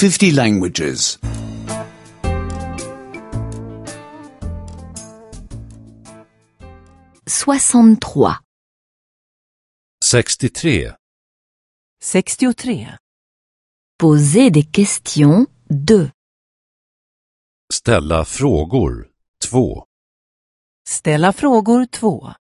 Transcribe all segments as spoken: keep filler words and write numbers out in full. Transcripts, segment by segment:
fifty languages. soixante-trois. sextiotre. sextiotre. Poser des questions deux. Ställa frågor. två. Ställa frågor två.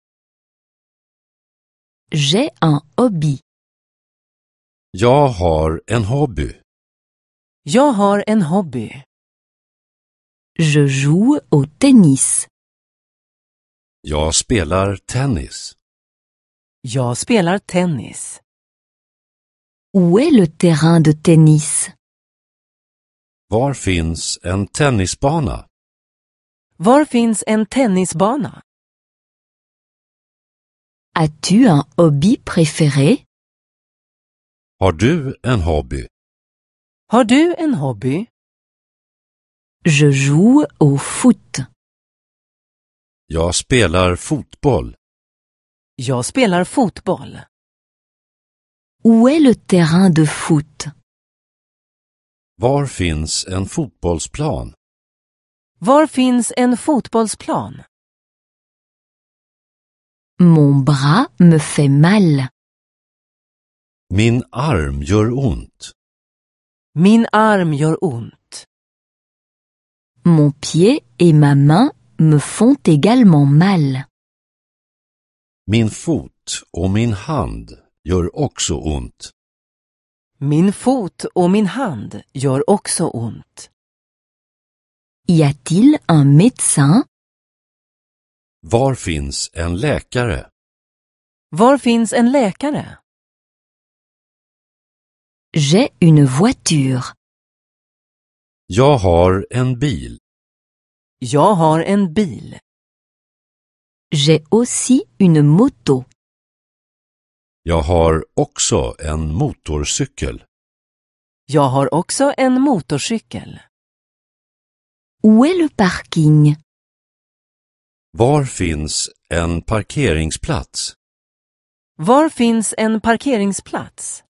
J'ai un hobby. Jag har en hobby. Jag har en hobby. Je joue au tennis. Jag spelar tennis. Jag spelar tennis. Où est le terrain de tennis? Var finns en tennisbana? Var finns en tennisbana? As-tu un hobby préféré? Har du en hobby? Har du en hobby? Je joue au foot. Jag spelar fotboll. Jag spelar fotboll. Où est le terrain de foot? Var finns en fotbollsplan? Var finns en fotbollsplan? Mon bras me fait mal. Min arm gör ont. Min arm gör ont. Mon pied et ma main me font également mal. Min fot och min hand gör också ont. Min fot och min hand gör också ont. Y a-t-il un médecin? Var finns en läkare? Var finns en läkare? J'ai une voiture. Jag har en bil. Jag har en bil. J'ai aussi une moto. Jag har också en motorcykel. Jag har också en motorcykel. Où est le parking? Var finns en parkeringsplats? Var finns en parkeringsplats?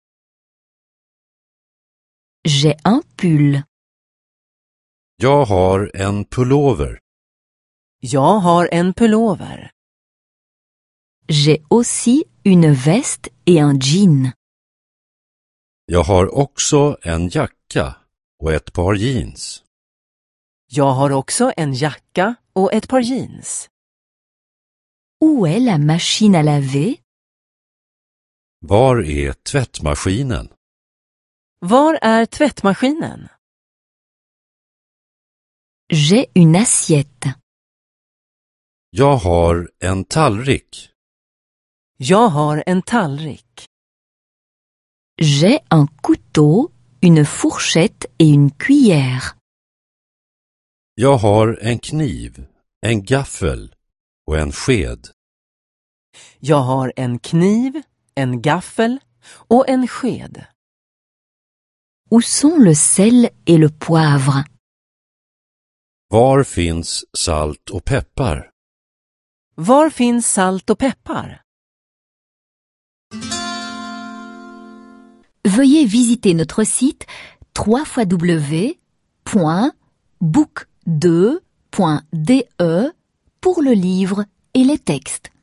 J'ai un pull. Jag har en pullover. Jag har en pullover. J'ai aussi une veste et un jean. Jag har också en jacka och ett par jeans. Jag har också en jacka och ett par jeans. Où est la machine à laver? Var är tvättmaskinen? Var är tvättmaskinen? J'ai une assiette. Jag har en tallrik. Jag har en tallrik. J'ai un couteau, une fourchette et une cuillère. Jag har en kniv, en gaffel och en sked. Jag har en kniv, en gaffel och en sked. Où sont le sel et le poivre? Var finns salt och peppar? Var finns salt och peppar? Veuillez visiter notre site w w w point book deux point d e pour le livre et les textes.